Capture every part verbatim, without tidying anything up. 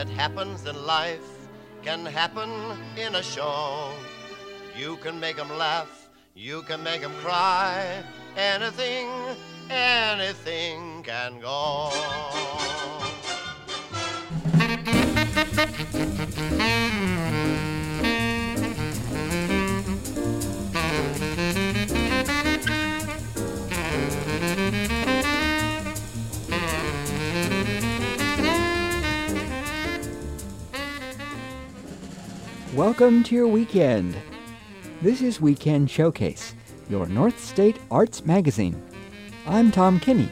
that happens in life can happen in a show. You can make 'em laugh, you can make 'em cry. Anything, anything can go. Welcome to your weekend. This is Weekend Showcase, your North State Arts magazine. I'm Tom Kinney.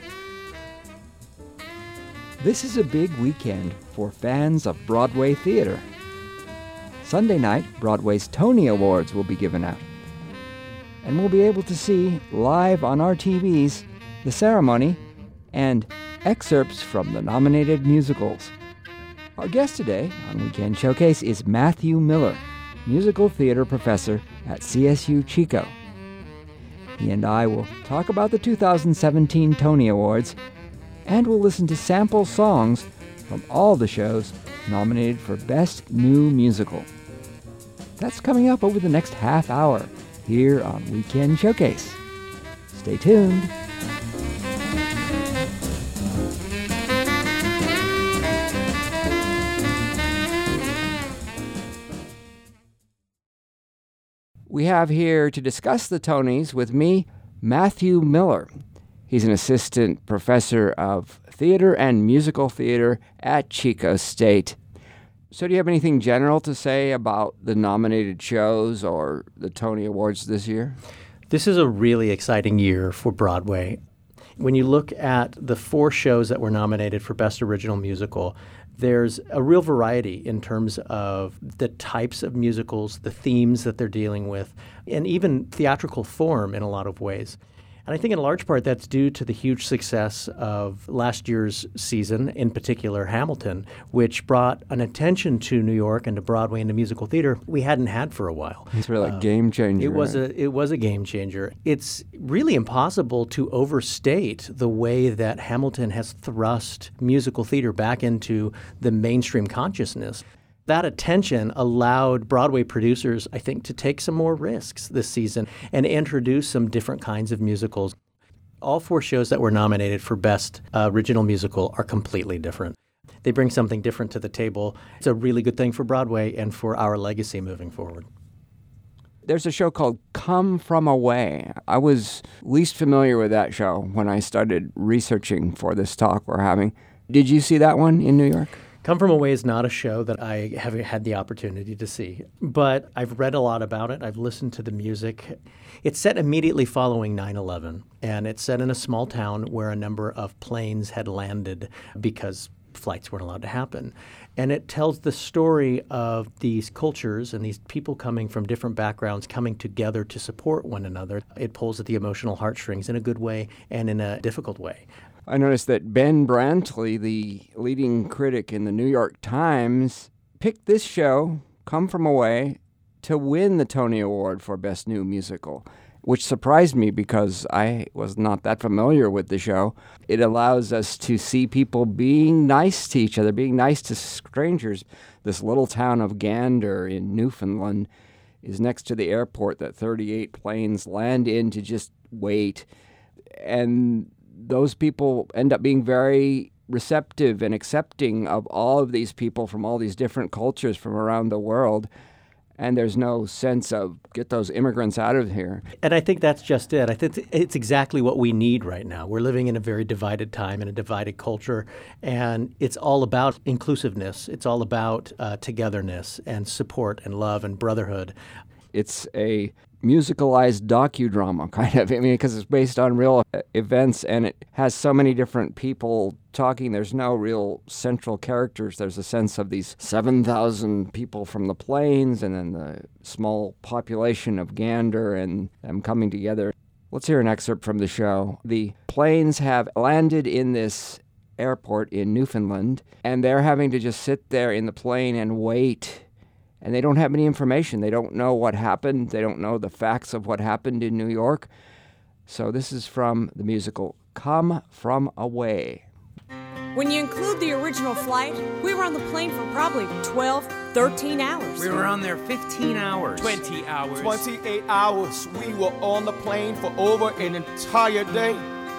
This is a big weekend for fans of Broadway theater. Sunday night, Broadway's Tony Awards will be given out. And we'll be able to see live on our T Vs the ceremony and excerpts from the nominated musicals. Our guest today on Weekend Showcase is Matthew Miller, musical theater professor at C S U Chico. He and I will talk about the two thousand seventeen Tony Awards, and we'll listen to sample songs from all the shows nominated for Best New Musical. That's coming up over the next half hour here on Weekend Showcase. Stay tuned. We have here to discuss the Tonys with me, Matthew Miller. He's an assistant professor of theater and musical theater at Chico State. So do you have anything general to say about the nominated shows or the Tony Awards this year? This is a really exciting year for Broadway. When you look at the four shows that were nominated for Best Original Musical, there's a real variety in terms of the types of musicals, the themes that they're dealing with, and even theatrical form in a lot of ways. And I think in large part that's due to the huge success of last year's season, in particular Hamilton, which brought an attention to New York and to Broadway and to musical theater we hadn't had for a while. It's really a uh, game changer. It was a it was a game changer. It's really impossible to overstate the way that Hamilton has thrust musical theater back into the mainstream consciousness. That attention allowed Broadway producers, I think, to take some more risks this season and introduce some different kinds of musicals. All four shows that were nominated for Best uh, Original Musical are completely different. They bring something different to the table. It's a really good thing for Broadway and for our legacy moving forward. There's a show called Come From Away. I was least familiar with that show when I started researching for this talk we're having. Did you see that one in New York? Come From Away is not a show that I have had the opportunity to see, but I've read a lot about it. I've listened to the music. It's set immediately following nine eleven, and it's set in a small town where a number of planes had landed because flights weren't allowed to happen. And it tells the story of these cultures and these people coming from different backgrounds coming together to support one another. It pulls at the emotional heartstrings in a good way and in a difficult way. I noticed that Ben Brantley, the leading critic in the New York Times, picked this show, Come From Away, to win the Tony Award for Best New Musical, which surprised me because I was not that familiar with the show. It allows us to see people being nice to each other, being nice to strangers. This little town of Gander in Newfoundland is next to the airport that thirty-eight planes land in to just wait. And those people end up being very receptive and accepting of all of these people from all these different cultures from around the world. And there's no sense of get those immigrants out of here. And I think that's just it. I think it's exactly what we need right now. We're living in a very divided time, in a divided culture, and it's all about inclusiveness. It's all about uh, togetherness and support and love and brotherhood. It's a musicalized docudrama, kind of. I mean, because it's based on real events, and it has so many different people talking. There's no real central characters. There's a sense of these seven thousand people from the plains, and then the small population of Gander, and them coming together. Let's hear an excerpt from the show. The planes have landed in this airport in Newfoundland, and they're having to just sit there in the plane and wait. And they don't have any information. They don't know what happened. They don't know the facts of what happened in New York. So this is from the musical Come From Away. When you include the original flight, we were on the plane for probably twelve, thirteen hours. We were on there fifteen hours. twenty hours. twenty-eight hours. We were on the plane for over an entire day.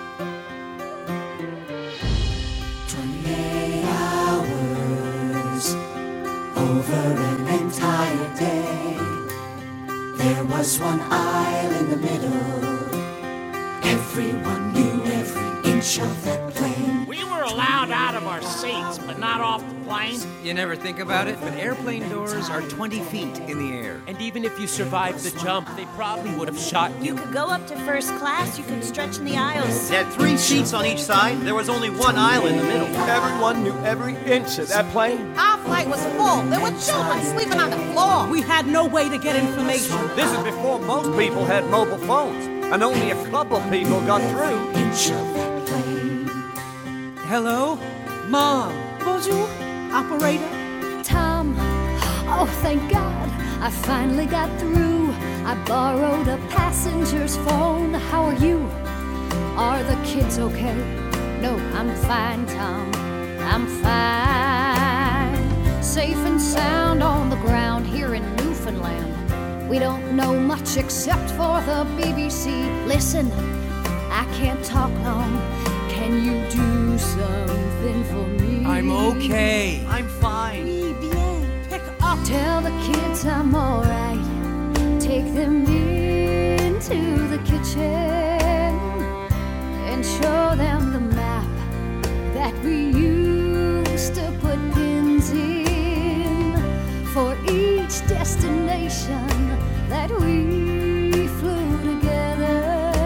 twenty-eight hours, over an entire day. There was one aisle in the middle. Everyone knew every inch of that plane. We were allowed out of our seats, but not off the plane. You never think about it, but airplane doors are twenty feet in the air. And even if you survived the jump, they probably would have shot you. You could go up to first class, you could stretch in the aisles. They had three seats on each side. There was only one aisle in the middle. Everyone knew every inch of that plane. Our flight was full. There were children sleeping on the floor. We had no way to get information. This is before most people had mobile phones, and only a couple of people got through. Inch of that plane. Hello? Mom. Bonjour. Operator. Tom. Oh, thank God. I finally got through. I borrowed a passenger's phone. How are you? Are the kids okay? No, I'm fine, Tom. I'm fine. Safe and sound on the ground here in Newfoundland. We don't know much except for the B B C. Listen, I can't talk long. Can you do something for me? I'm okay. I'm fine. Oui, bien. Pick up. Tell the kids I'm alright. Take them into the kitchen and show them the map that we used to put pins in for each destination that we flew together.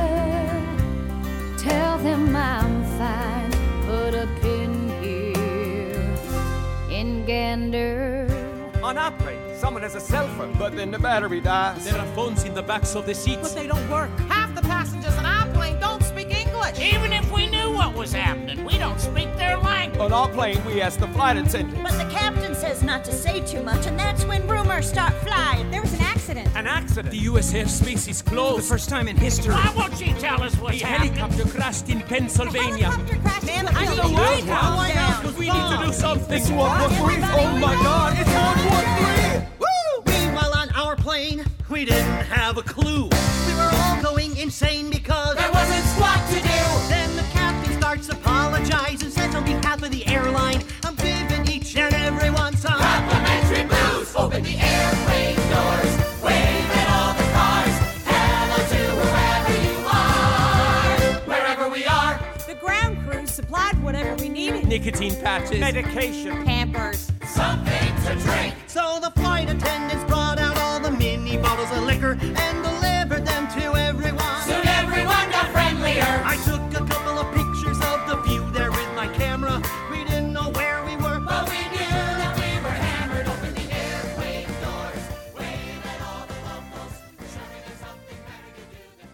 Tell them I'm fine, put a pin here in Gander. On our plane, someone has a cell phone, but then the battery dies. There are phones in the backs of the seats. But they don't work. Half the passengers on our plane don't speak English. Even if we knew what was happening, we don't speak their language. On our plane, we asked the flight attendant. But the captain says not to say too much, and that's when rumors start flying. There was an accident. An accident? The U S airspace is closed. The first time in history. Why won't she tell us what's The happening? helicopter crashed in Pennsylvania. Helicopter crashed. Man, in I the need the White White House House down. We need to do something. It's one one three. Oh my God, it's one one three. Meanwhile, on our plane, we didn't have a clue. We were all going insane because there wasn't squat to do. Then the captain starts apologizing, says on behalf of the airline, I'm giving each and every one some complimentary booze. Open the airplane doors, wave at all the cars. Hello to whoever you are, wherever we are. The ground crew supplied whatever we needed. Nicotine patches. Medication. Pampers. Something to drink. So the flight attendants brought out all the mini bottles of liquor and delivered them to everyone. Soon everyone got friendlier. I took a couple of pictures of the view there with my camera. We didn't know where we were, but we knew that we were hammered. Open the airplane doors, wave at all the locals. Sure we did something better to do than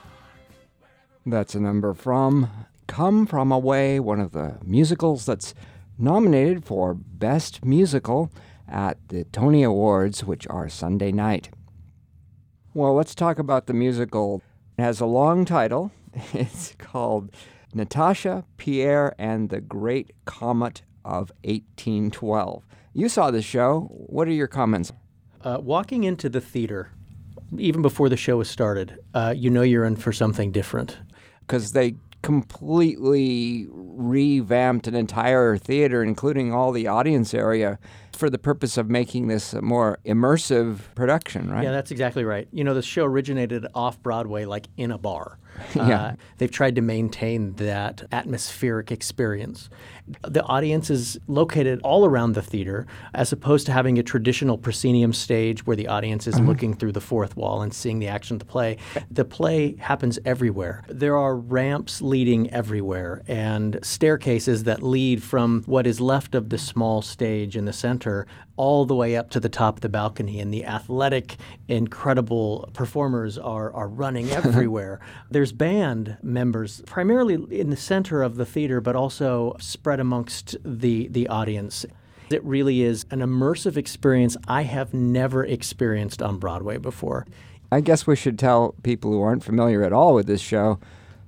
far. That's a number from Come From Away, one of the musicals that's nominated for Best Musical at the Tony Awards, which are Sunday night. Well, let's talk about the musical. It has a long title. It's called Natasha, Pierre, and the Great Comet of eighteen twelve. You saw the show. What are your comments? Uh, walking into the theater, even before the show was started, uh, you know you're in for something different. Because they completely revamped an entire theater, including all the audience area, for the purpose of making this a more immersive production, right? Yeah, that's exactly right. You know, the show originated off-Broadway, like in a bar. Yeah. Uh, they've tried to maintain that atmospheric experience. The audience is located all around the theater, as opposed to having a traditional proscenium stage where the audience is uh-huh. looking through the fourth wall and seeing the action of the play. The play happens everywhere. There are ramps leading everywhere and staircases that lead from what is left of the small stage in the center all the way up to the top of the balcony, and the athletic, incredible performers are, are running everywhere. There's band members primarily in the center of the theater, but also spread amongst the, the audience. It really is an immersive experience I have never experienced on Broadway before. I guess we should tell people who aren't familiar at all with this show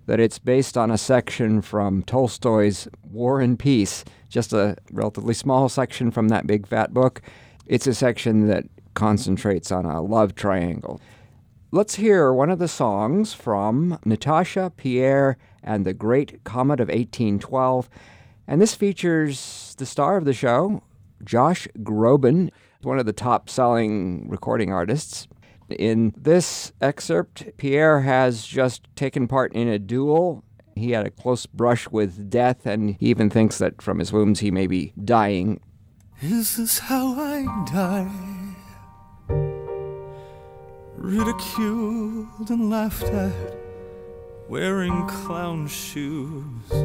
that it's based on a section from Tolstoy's War and Peace, just a relatively small section from that big fat book. It's a section that concentrates on a love triangle. Let's hear one of the songs from Natasha, Pierre, and the Great Comet of eighteen twelve. And this features the star of the show, Josh Groban, one of the top-selling recording artists. In this excerpt, Pierre has just taken part in a duel. He had a close brush with death, and he even thinks that from his wounds he may be dying. Is this how I die? Ridiculed and laughed at, wearing clown shoes.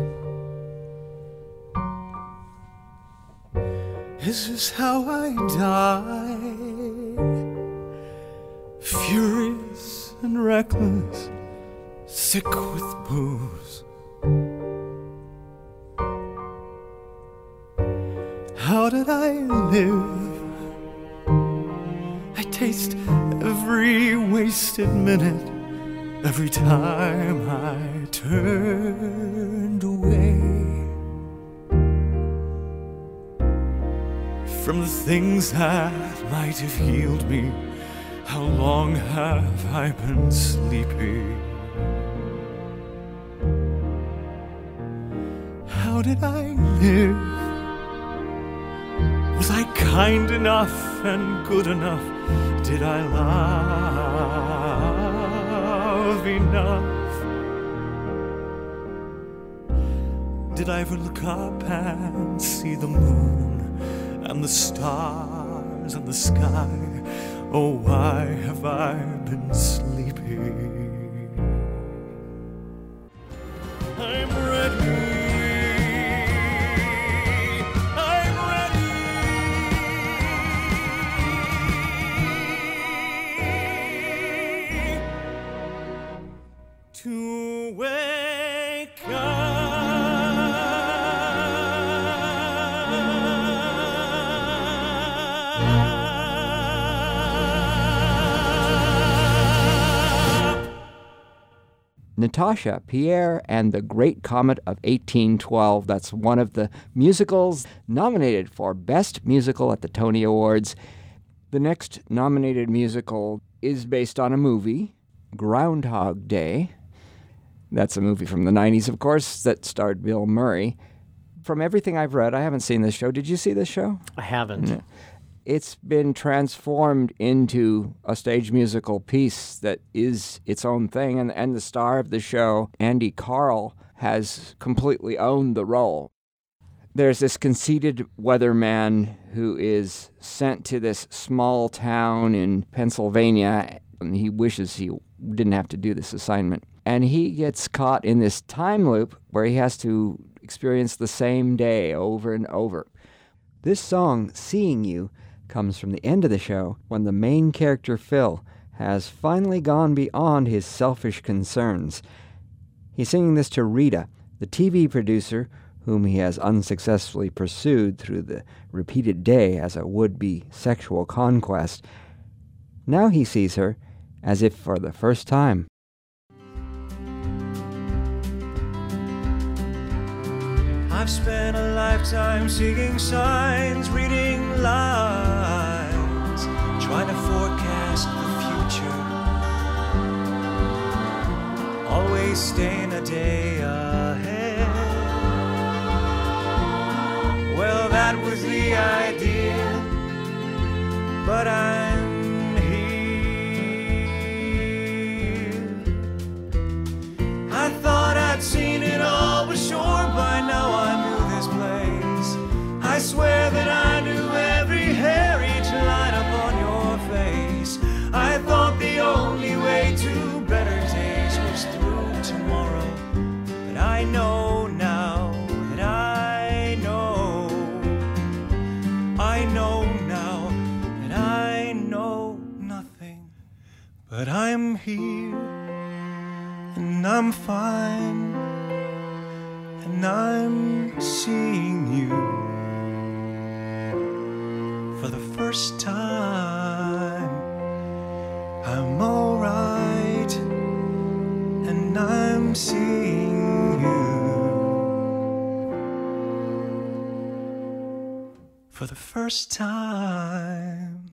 Is this how I die? Furious and reckless, sick with booze. How did I live? I taste every wasted minute, every time I turned away from the things that might have healed me. How long have I been sleepy? How did I live? Was I kind enough and good enough? Did I love enough? Did I ever look up and see the moon and the stars and the sky? Oh, why have I been sleepy? I'm ready. I'm ready to wake up. Natasha, Pierre, and the Great Comet of eighteen twelve. That's one of the musicals nominated for Best Musical at the Tony Awards. The next nominated musical is based on a movie, Groundhog Day. That's a movie from the nineties, of course, that starred Bill Murray. From everything I've read, I haven't seen this show. Did you see this show? I haven't. No. It's been transformed into a stage musical piece that is its own thing, and, and the star of the show, Andy Karl, has completely owned the role. There's this conceited weatherman who is sent to this small town in Pennsylvania, and he wishes he didn't have to do this assignment. And he gets caught in this time loop where he has to experience the same day over and over. This song, Seeing You, comes from the end of the show when the main character, Phil, has finally gone beyond his selfish concerns. He's singing this to Rita, the T V producer whom he has unsuccessfully pursued through the repeated day as a would-be sexual conquest. Now he sees her as if for the first time. I've spent a lifetime seeking signs, reading lines, trying to forecast the future, always staying a day ahead. Well, that was the idea, but I'm here. I thought I'd seen it all, but sure by now I knew this place. I swear that I knew every hair, each line upon your face. I thought the only way to better days was through tomorrow, but I know now that I know, I know now that I know nothing, but I'm here and I'm fine, and I'm seeing you for the first time. I'm all right, and I'm seeing for the first time.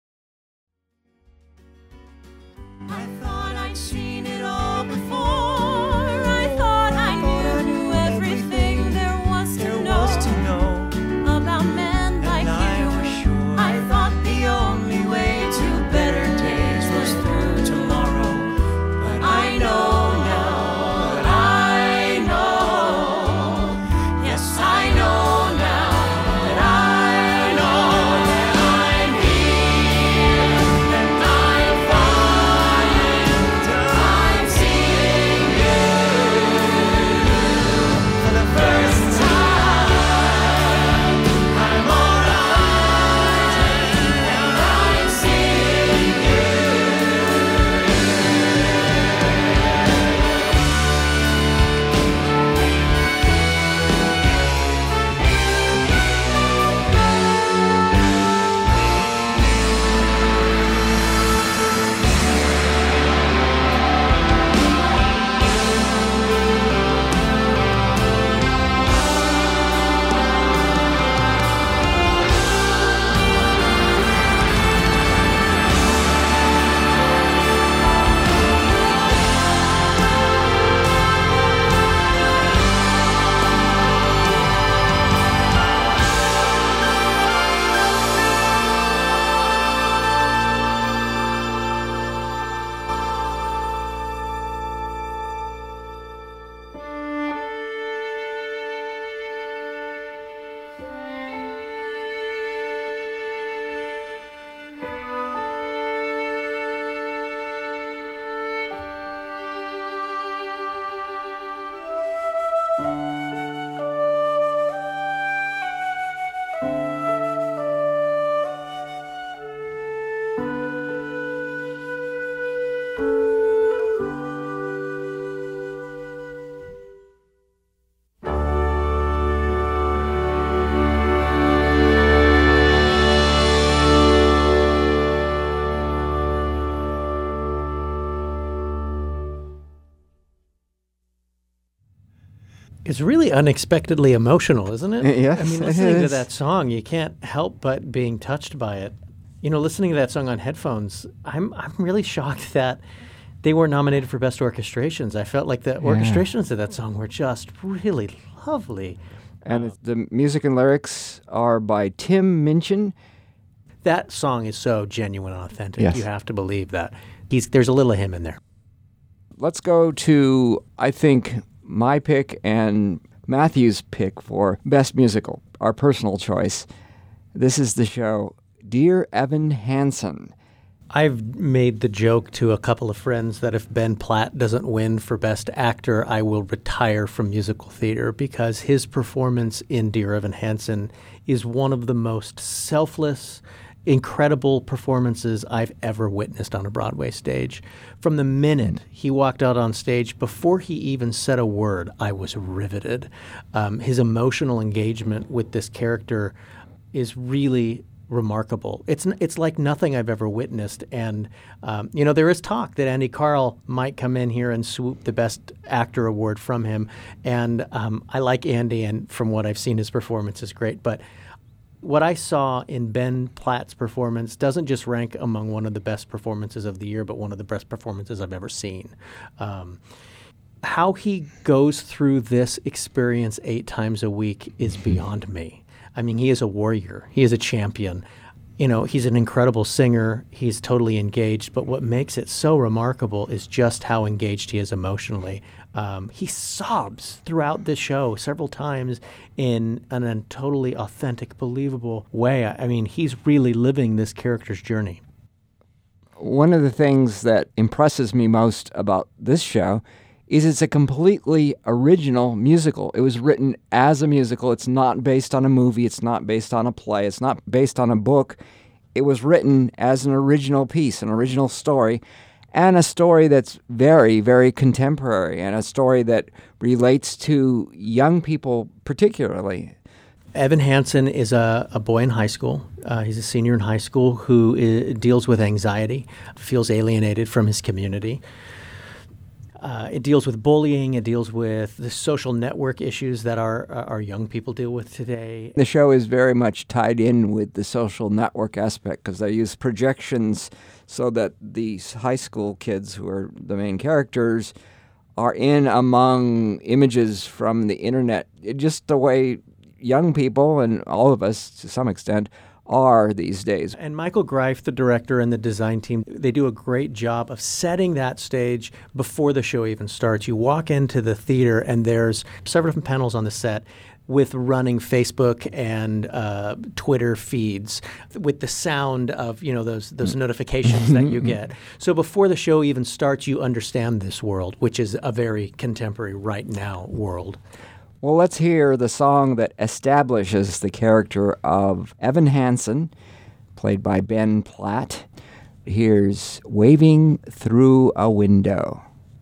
I thought I'd seen it all before. I thought I knew everything there was to know about men like you. I thought the only way to better days was through tomorrow. But I know now that I know. Yes, I know now that I know that I'm here and I'm fine. I'm seeing you for the first time. I'm alright and I'm seeing you. It's really unexpectedly emotional, isn't it? Yes, I mean, it listening to is. that song, you can't help but being touched by it. You know, listening to that song on headphones, I'm I'm really shocked that they were nominated for Best Orchestrations. I felt like the Yeah. orchestrations of that song were just really lovely. And it's- the music and lyrics are by Tim Minchin. That song is so genuine and authentic. Yes. You have to believe that. He's there's a little of him in there. Let's go to, I think, my pick and Matthew's pick for Best Musical, our personal choice. This is the show Dear Evan Hansen. I've made the joke to a couple of friends that if Ben Platt doesn't win for Best Actor, I will retire from musical theater because his performance in Dear Evan Hansen is one of the most selfless, incredible performances I've ever witnessed on a Broadway stage. From the minute he walked out on stage, before he even said a word, I was riveted. Um, his emotional engagement with this character is really remarkable. It's n- it's like nothing I've ever witnessed. And, um, you know, there is talk that Andy Karl might come in here and swoop the Best Actor award from him. And um, I like Andy, and from what I've seen, his performance is great. But what I saw in Ben Platt's performance doesn't just rank among one of the best performances of the year, but one of the best performances I've ever seen. Um, how he goes through this experience eight times a week is beyond me. I mean, he is a warrior. He is a champion. You know, he's an incredible singer. He's totally engaged. But what makes it so remarkable is just how engaged he is emotionally. Um, he sobs throughout this show several times in an, a totally authentic, believable way. I, I mean, he's really living this character's journey. One of the things that impresses me most about this show is it's a completely original musical. It was written as a musical. It's not based on a movie. It's not based on a play. It's not based on a book. It was written as an original piece, an original story, and a story that's very, very contemporary, and a story that relates to young people particularly. Evan Hansen is a, a boy in high school. Uh, he's a senior in high school who I- deals with anxiety, feels alienated from his community. Uh, it deals with bullying. It deals with the social network issues that our our young people deal with today. The show is very much tied in with the social network aspect because they use projections so that these high school kids who are the main characters are in among images from the internet, just the way young people and all of us to some extent are these days. And Michael Greif, the director, and the design team, they do a great job of setting that stage before the show even starts. You walk into the theater and there's several different panels on the set with running Facebook and uh, Twitter feeds, with the sound of, you know, those those notifications that you get. So before the show even starts, you understand this world, which is a very contemporary right now world. Well, let's hear the song that establishes the character of Evan Hansen, played by Ben Platt. Here's Waving Through a Window.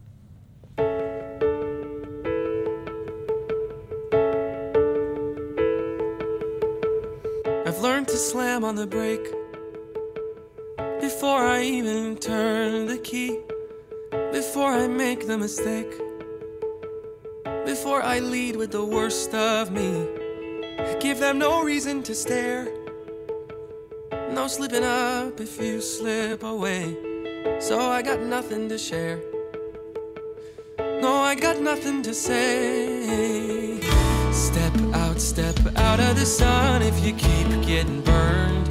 I've learned to slam on the brake before I even turn the key, before I make the mistake, before I lead with the worst of me. Give them no reason to stare, no slipping up if you slip away. So I got nothing to share, no, I got nothing to say. Step out, step out of the sun if you keep getting burned.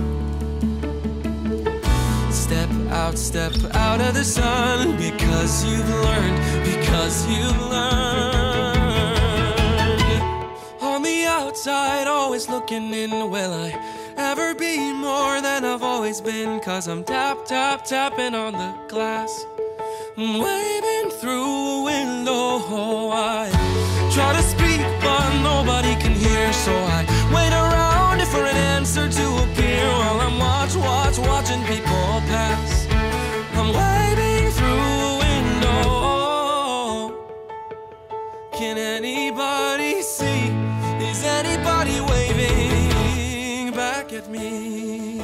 Step out, step out of the sun because you've learned, because you've learned. On the outside, always looking in, will I ever be more than I've always been? Cause I'm tap, tap, tapping on the glass, waving through a window. I try to speak but nobody can hear, so I wait around for an answer to appear while I'm watch, watch, watching people pass. I'm waving through a window. Can anybody see? Is anybody waving back at me?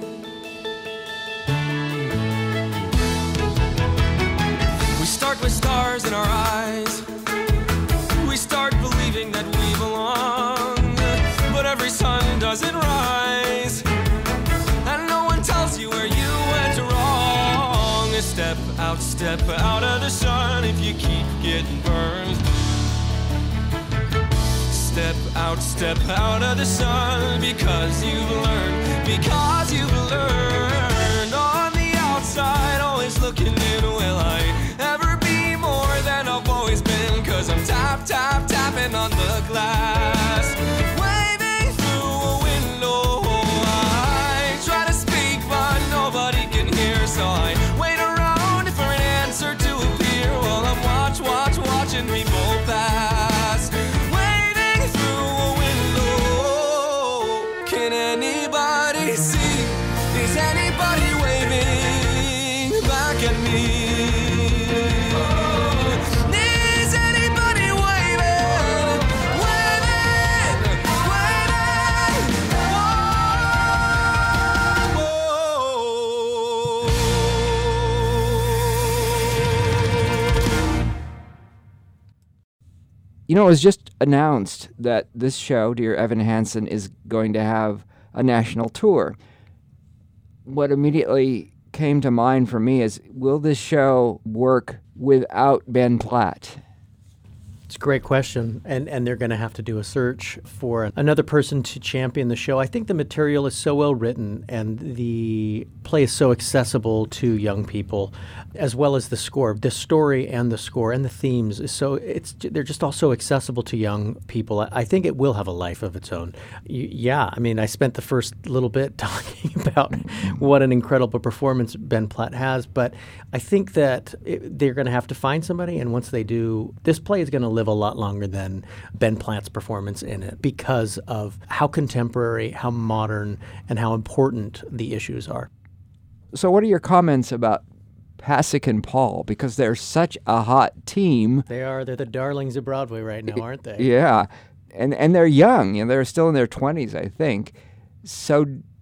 We start with stars in our eyes. We start believing that we belong, but every sun doesn't rise, and no one tells you where you went wrong. Step out, step out of the sun if you keep getting burned. Step out, step out of the sun because you've learned, because you've learned. On the outside, always looking in, will I ever be more than I've always been? Cause I'm tap, tap, tapping on the glass, waving through a window. I try to speak but nobody can hear, so I wait around for an answer to appear while I'm watch, watch, watching people pass, waving through a window. Can anybody see? Is anybody waving back at me? You know, it was just announced that this show, Dear Evan Hansen, is going to have a national tour. What immediately came to mind for me is, will this show work without Ben Platt? It's a great question, and, and they're going to have to do a search for another person to champion the show. I think the material is so well written, and the play is so accessible to young people, as well as the score. The story and the score and the themes is so it's they're just all so accessible to young people. I, I think it will have a life of its own. Y- yeah, I mean, I spent the first little bit talking about what an incredible performance Ben Platt has, but I think that it, they're going to have to find somebody, and once they do, this play is going to live a lot longer than Ben Platt's performance in it because of how contemporary, how modern, and how important the issues are. So what are your comments about Pasek and Paul? Because they're such a hot team. They are. They're the darlings of Broadway right now, aren't they? Yeah. And and they're young. You know, they're still in their twenties, I think. So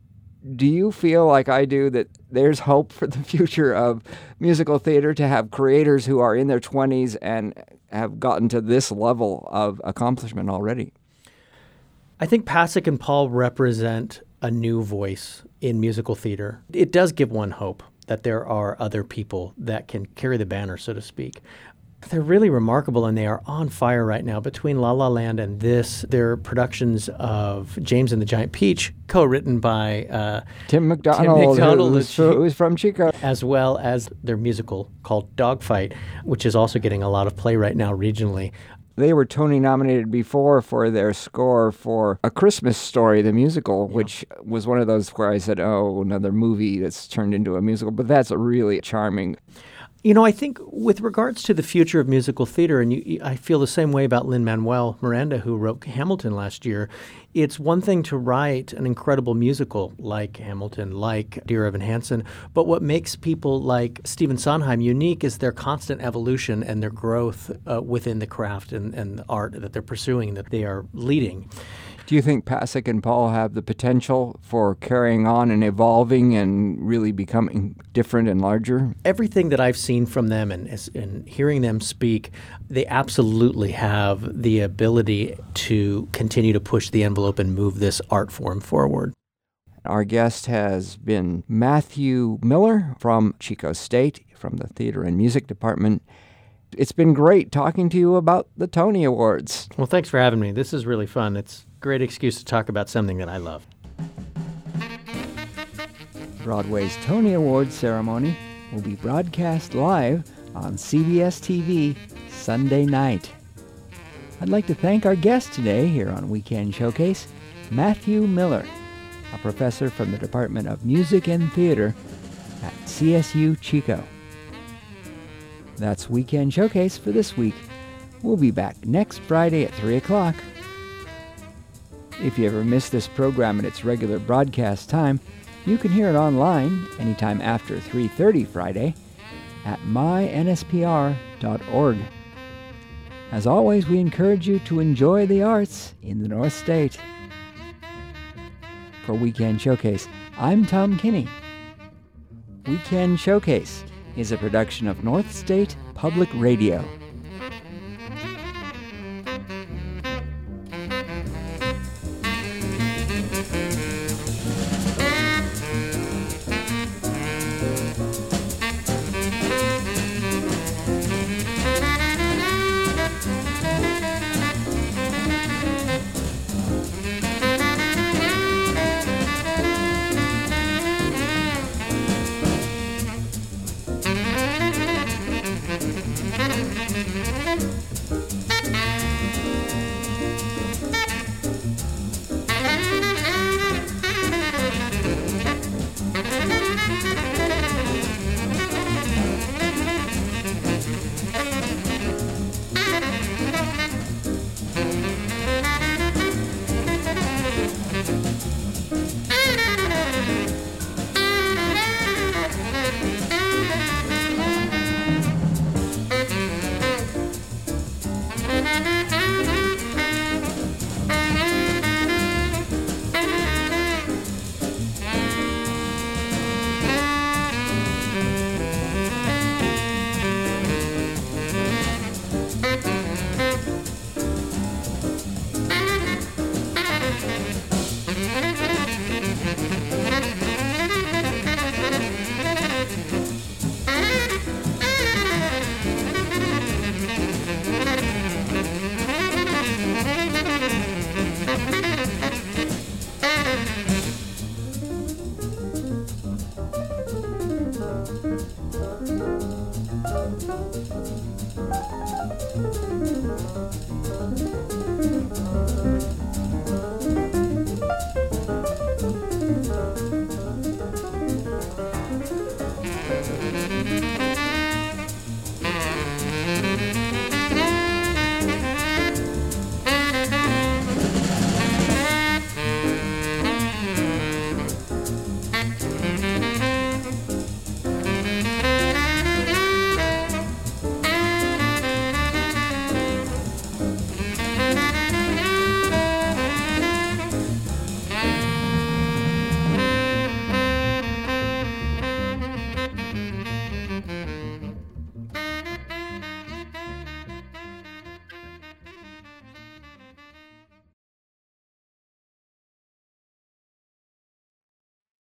Do you feel like I do that there's hope for the future of musical theater to have creators who are in their twenties and have gotten to this level of accomplishment already? I think Pasek and Paul represent a new voice in musical theater. It does give one hope that there are other people that can carry the banner, so to speak. They're really remarkable, and they are on fire right now. Between La La Land and this, their productions of James and the Giant Peach, co-written by uh, Tim McDonald, Tim McDonald who's, who's from Chico, as well as their musical called Dogfight, which is also getting a lot of play right now regionally. They were Tony nominated before for their score for A Christmas Story, the musical, yeah. which was one of those where I said, oh, another movie that's turned into a musical. But that's a really charming. You know, I think with regards to the future of musical theater, and you, I feel the same way about Lin-Manuel Miranda, who wrote Hamilton last year. It's one thing to write an incredible musical like Hamilton, like Dear Evan Hansen, but what makes people like Stephen Sondheim unique is their constant evolution and their growth uh, within the craft and, and the art that they're pursuing, that they are leading. Do you think Pasek and Paul have the potential for carrying on and evolving and really becoming different and larger? Everything that I've seen from them and, and hearing them speak, they absolutely have the ability to continue to push the envelope and move this art form forward. Our guest has been Matthew Miller from Chico State, from the Theater and Music Department. It's been great talking to you about the Tony Awards. Well, thanks for having me. This is really fun. It's a great excuse to talk about something that I love. Broadway's Tony Awards ceremony will be broadcast live on C B S T V Sunday night. I'd like to thank our guest today here on Weekend Showcase, Matthew Miller, a professor from the Department of Music and Theater at C S U Chico. That's Weekend Showcase for this week. We'll be back next Friday at three o'clock. If you ever miss this program at its regular broadcast time, you can hear it online anytime after three thirty Friday at my N S P R dot org. As always, we encourage you to enjoy the arts in the North State. For Weekend Showcase, I'm Tom Kinney. Weekend Showcase is a production of North State Public Radio.